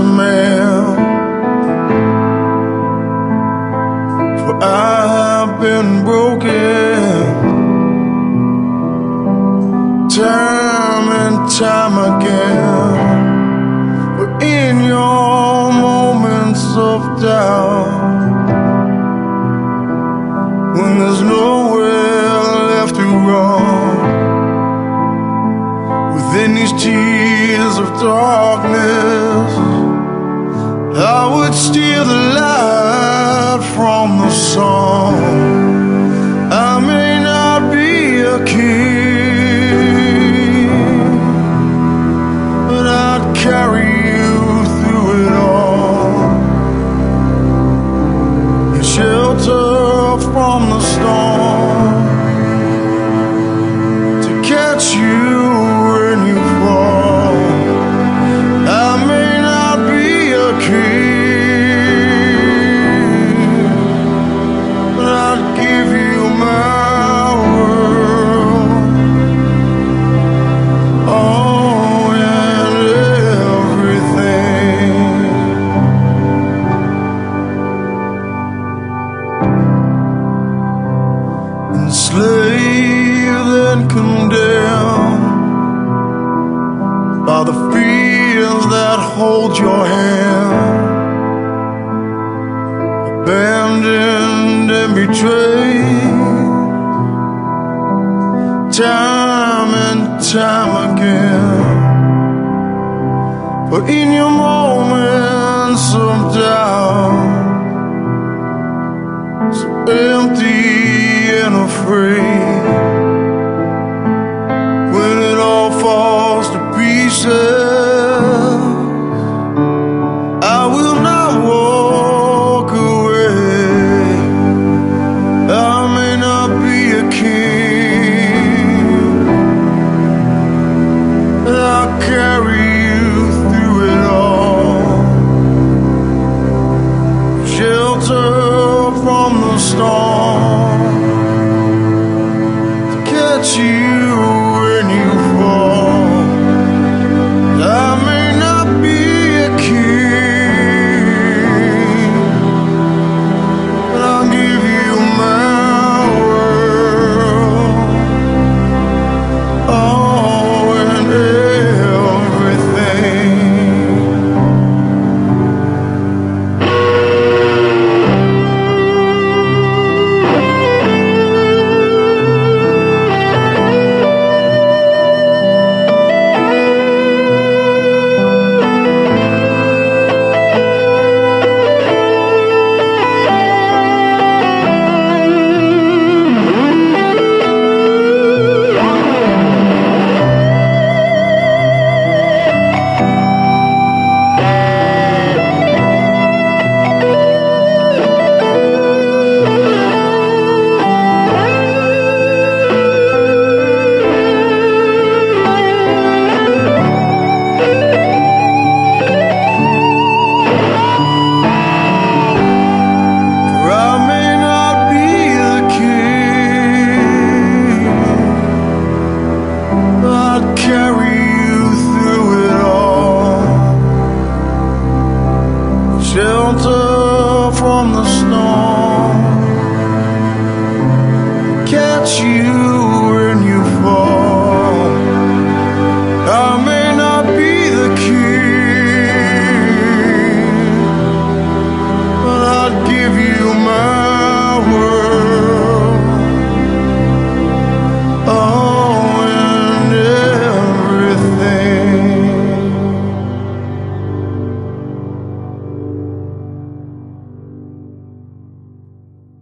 a man, for I've been broken time and time again. But in your moments of doubt, when there's nowhere left to run, within these tears of darkness, I would steal the light from the sun. I may not be a king, but I'd carry you through it all, and shelter from the storm, to catch you when you fall. I may not be a king, but I'd give you my world, all and everything. Enslaved and condemned by the fears that hold your hand, abandoned and betrayed, time and time again. But in your moments of doubt, so empty and afraid,